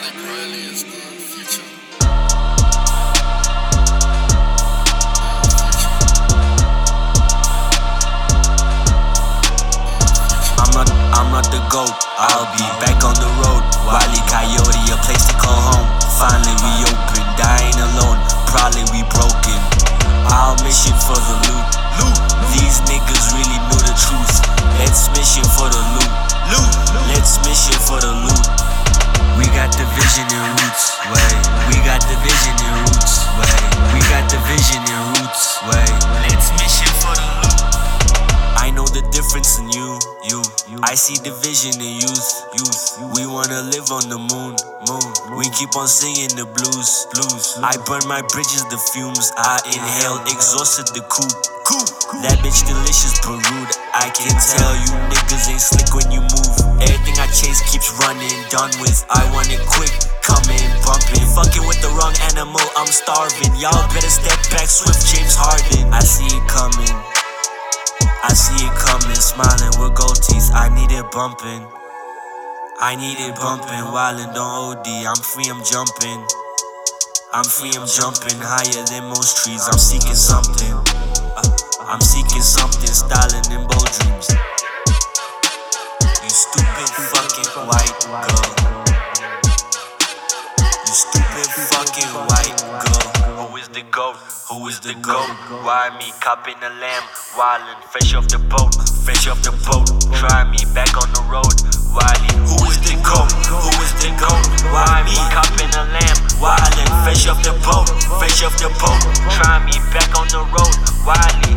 Nick Riley is the future. I'm not the GOAT, I'll be back on the road. Wile E. Coyote, a place to call home. Finally we open, dying alone, probably we broken. Our mission for the loot. These niggas really knew the truth. Let's mission for the loot. Let's mission for the loot. We got the vision and roots, way. We got the vision and roots, way. We got the vision and roots, way. Let's mission for the loot. I know the difference in you. I see the vision in youth. We wanna live on the moon. We keep on singing the blues. I burn my bridges, the fumes. I inhale, exhausted the coupe. That bitch delicious, but rude. I can tell you niggas ain't slick when you move. Everything I chase keeps running, done with. I want it quick, coming, bumping. Fucking with the wrong animal, I'm starving. Y'all better step back, swift James Harden. I see it coming. I see it coming, smiling with gold teeth. I need it bumping. I need it bumping. Wildin', don't OD. I'm free, I'm jumping. I'm free, I'm jumping higher than most trees. I'm seeking something. I'm seeking something, styling in bold dreams. You stupid fucking white girl. You stupid fucking white girl. Who is the GOAT? Who is the GOAT? Why me copping a lamb? Wildin', fresh off the boat, fresh off the boat. Try me back on the road. Wiley, who is the GOAT? Who is the GOAT? Why me copping a lamb? Wildin', fresh off the boat, fresh off the boat. Try me back on the road. Wiley,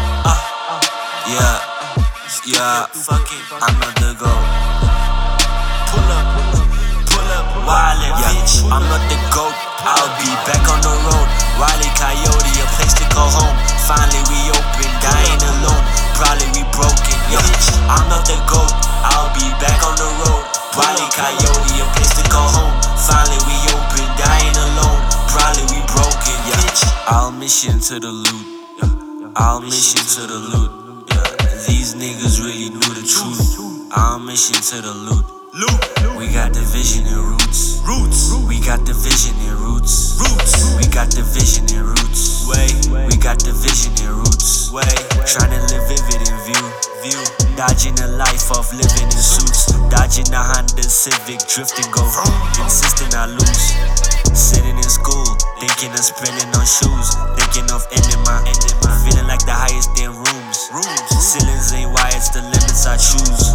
yeah, I'm not the GOAT. Pull up, Wildin', bitch. I'm not the GOAT. I'll be back on the road. Wile E. Coyote, a place to call home. Finally we open, dying alone, probably we broken. Yeah, I'm not the GOAT, I'll be back on the road. Wile E. Coyote, a place to call home. Finally we open, dying alone, probably we broken. Yeah, our mission to the loot. Our mission to the loot. These niggas really knew the truth. Our mission to the loot. We got the vision and roots. We got the vision and roots. We got the vision and roots. We got the vision and roots. Tryna live vivid in view. Dodging the life of living in suits. Dodging the Honda Civic, drifting go. Insisting I lose. Sitting in school, thinking of spending on shoes. Thinking of ending my feeling like the highest in rooms. Ceilings ain't why it's the limits I choose.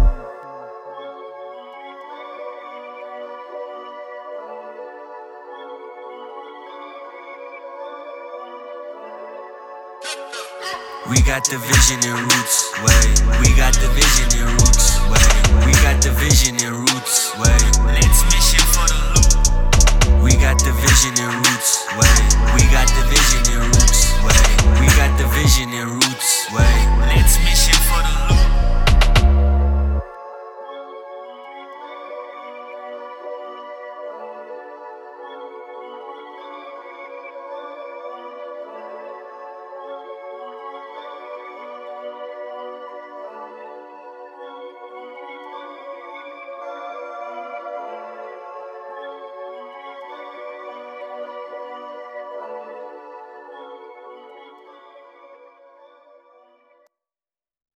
We got the vision and roots, way. We got the vision and roots, way. We got the vision and roots, way.